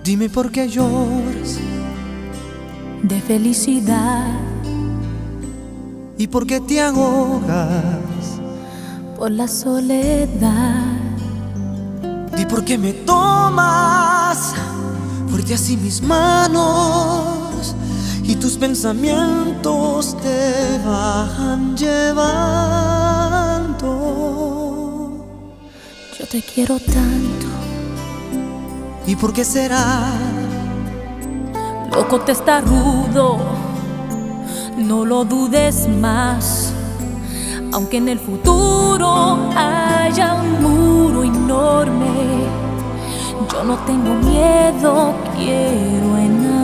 Dime por qué lloras de felicidad y por qué te ahogas por la soledad. Di por qué me tomas fuerte así mis manos y tus pensamientos te van llevando. Yo te quiero tanto. ¿Y por qué será? Loco testarudo, no lo dudes más. Aunque en el futuro haya un muro enorme, yo no tengo miedo, quiero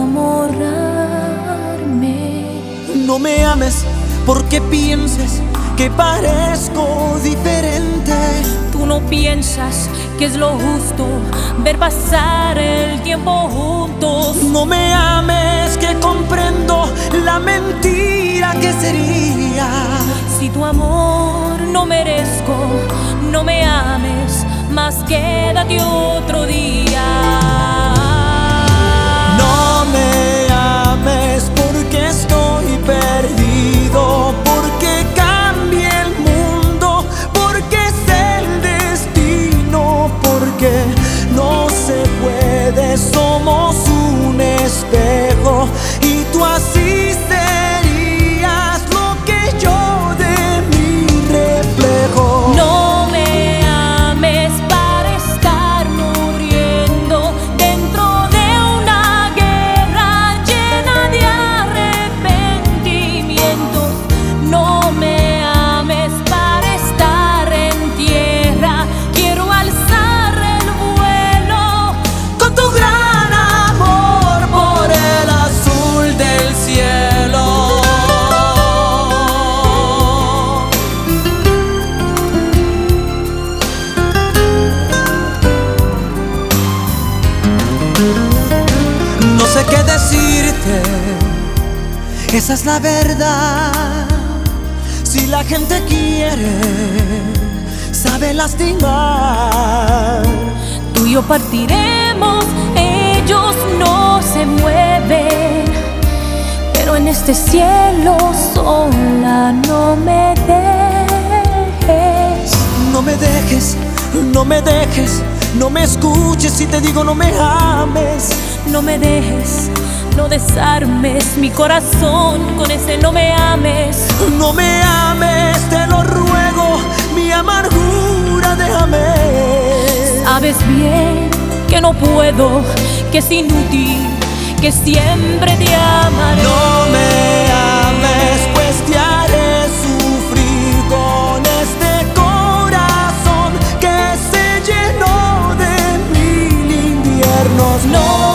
enamorarme. No me ames porque pienses que parezco diferente. Tú no piensas que es lo justo ver pasar el tiempo juntos. No me ames que comprendo la mentira que sería. Si tu amor no merezco, no me ames, más quédate otro día. No me ames porque estoy perdido, porque cambie el mundo, porque es el destino, porque no se puede, somos un espejo y tú así serías lo que yo de mi reflejo. No me ames para estar muriendo dentro de una guerra llena de arrepentimientos. No me ames para estar en tierra, quiero alzar el vuelo Con tu gran amor por el azul del cielo. No sé qué decirte, esa es la verdad. Si la gente quiere, sabe lastimar. Tú y yo partiremos, ellos no se mueven, pero en este cielo sola no me dejes. No me dejes, no me dejes, no me escuches si te digo no me ames. No me dejes, no desarmes mi corazón con ese no me ames. No me ames, te lo ruego, mi amargura déjame. Sabes bien que no puedo, que es inútil, que siempre te amaré. No me ames, pues te haré sufrir con este corazón que se llenó de mil inviernos. No